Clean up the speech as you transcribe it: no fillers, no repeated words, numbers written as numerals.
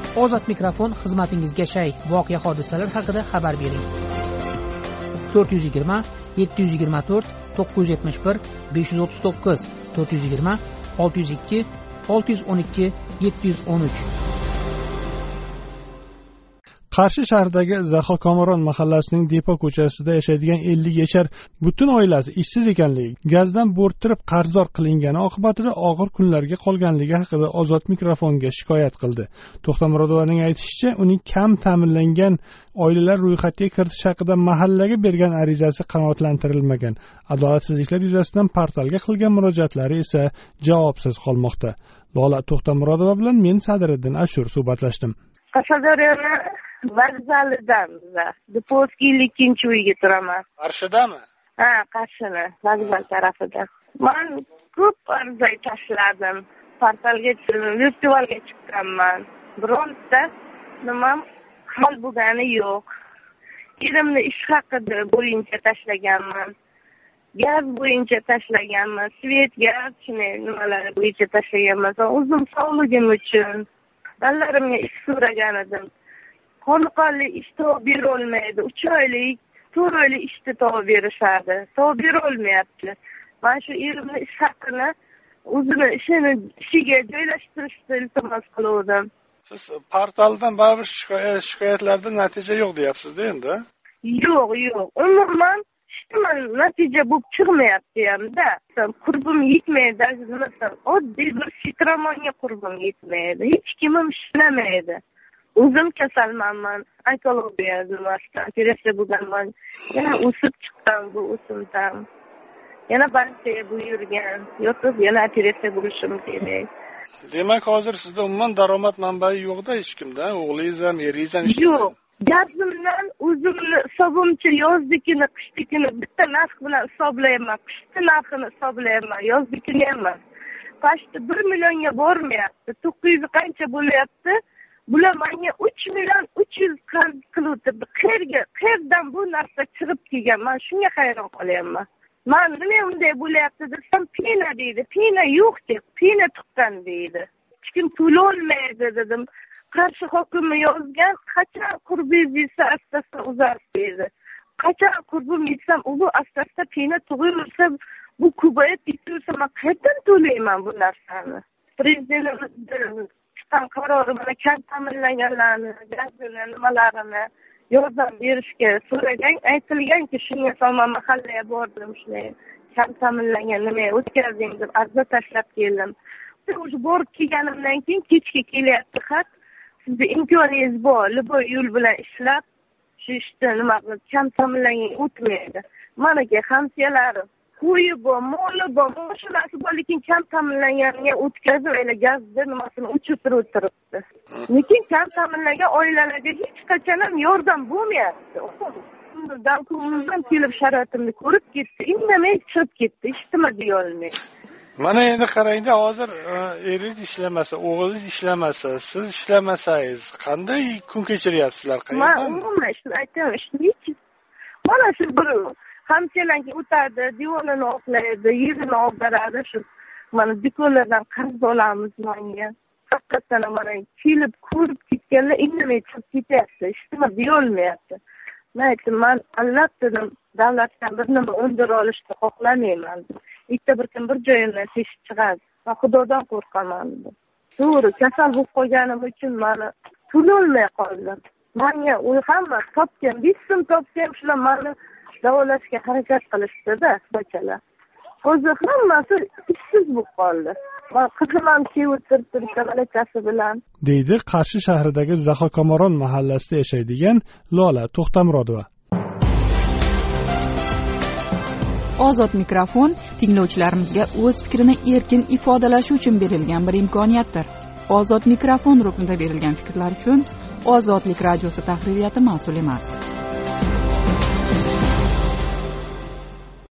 Ozod mikrofon xizmatingizga shay. Voqea hodisalar haqida xabar bering. 420 724 971 539 420 602 612 713. Qarshi shahridagi Zaxo Komoron mahallasining Depo ko'chasida yashaydigan 50 yashar butun oilasi ishsiz ekanligi, gazdan bo'rttirib qarzdor qilingani oqibatida og'ir kunlarga qolganligi haqida Ozod mikrofonga shikoyat qildi. To'xtamurodovaning aytishicha, uning kam ta'minlangan oilalar ro'yxatiga kiritish haqida mahallaga bergan arizasi qanoatlantirilmagan. Adolatsizliklar yuzasidan portalga qilgan murojaatlari esa javobsiz qolmoqda. Lola To'xtamurodova bilan men Sadiriddin Ashur suhbatlashdim. Qashqadaryoda vokzalidan Deposkiy 2-uyga turaman. Qarshidami? Ha, Qarshida, vokzal tarafida. Men ko'p ariza tashladim. Portalga, virtualga chiqqanman. Bironta nima hal bo'lgani yo'q. Erimni ish haqi bo'yicha tashlaganman. Gaz bo'yicha tashlaganman. Svet, gaz, nimalar bo'yicha tashlaganman. O'zim sog'ligim uchun ballarimga ish so'ragan edim. Qoniqarli ish topib berolmaydi. 3 oylik, 4 oylik ishni topib berishadi. Topib berolmayapti. Men shu erimni ish haqini o'zini ishiga joylashtirishni iltimos qildim. Siz portaldan baribir shikoyatlarda natija yo'q deyapsiz-da endi? Yo'q. Umuman natija bo'lib chiqmayapti hamda. Qurbim yetmaydi, azizim. Oddiy bir fitramonga qurbim yetmaydi. Hech kimim ishlamaydi. O'zim kasalman, onkologiya nimasida operatsiya bo'lganman. Yana o'sib chiqqan bu o'simdan. Yana bankaga buyurgan, yotib yana operatsiya bo'lishim kerak. Demak, hozir sizda umuman daromad manbai yo'q-da hech kimda, o'g'lingiz ham, eringiz ham yo'q. Gazimdan o'zimni hisobimcha yoznikini, qishnikini bitta narx bilan hisoblayman. Qishni narxini hisoblayman, yoznikini emas. Pashti 1 millionga bormayapti. 900 qancha bo'lyapti? Bular menga 3 million 300 qarz qilibdi. Qayerdan bu narsa chiqib kelgan? Men shunga hayron qolyapman. Men nima unday bo'lyapti desam, pena deydi. Pena yo'q deb, pena tuqqan deydi. Hech kim to'la olmaydi dedim. Qarshi hokimi yozgan, qachon qurbingiz yetsa asta-asta uzatib deydi. Qachon qurbim yetsam, u asta-asta pena tug'ilsa, bu ko'payib ketsa, men qayerdan to'layman bu narsani? Prezidentimiz chiqqan qarori bilan kam ta'minlanganlarni, gazini, nimalarini yordam berishga so'ragan, aytilganki, shunga so'zman mahallaga bordim, shunday kam ta'minlangan nima o'tkazing deb arza tashlab keldim. O'sha borib kelganimdan keyin kechga kelyapti xat. Sizda imkoningiz bor, liboy yo'l bilan ishlab, shu ishni nima qilib kam ta'minlangan o'tmaydi. Menga hamsiyalarim qo'yi bor, moli bor, mashinasi bor, lekin kam ta'minlanganiga o'tkazib, gazni nimasini o'chirib o'tiribdi. Lekin kam ta'minlangan oilalarga hech qachon ham yordam bo'lmayapti. Ko'nglimdan kelib sharoitimni ko'rib ketdi, indamay chiqib ketdi, hech nima deya olmaydi. Mana endi qarangda, hozir eringiz ishlamasa, o'g'lingiz ishlamasa, siz ishlamasangiz, qanday kun kechiryapsizlar? Men umuman shuni aytaman, mana shu bir hamsiyalarga o'tadi, devonini oqlaydi, yerini og'daradi, shu mana do'konlardan qarz olamiz menga. Haqiqatan mana kelib ko'rib ketganlar indamay chiqib ketyapti, hech nima deya olmayapti. Men aytdim, men albatta davlatdan bir nima undir olishni xohlamayman. Bir kun bir joyimdan teshib chiqadi. Men Xudodan qo'rqaman. To'g'ri, kasal bo'lib qolganim uchun meni to'lolmay qoldim. Menga u hamma topgan, 5 so'm topgan, shular meni davolashga harakat qilishdi-da, bachalar. Hozir hammasi ishsiz bo'lib qoldi. Men qizim ham o'tirib malakasi bilan. Deydi Qarshi shahridagi Zaxo Komoron mahallasida yashaydigan Lola To'xtamurodova. Ozod mikrofon tinglovchilarimizga o'z fikrini erkin ifodalashi uchun berilgan bir imkoniyatdir. Ozod mikrofon ruknida berilgan fikrlar uchun Ozodlik radiosi tahririyati mas'ul emas.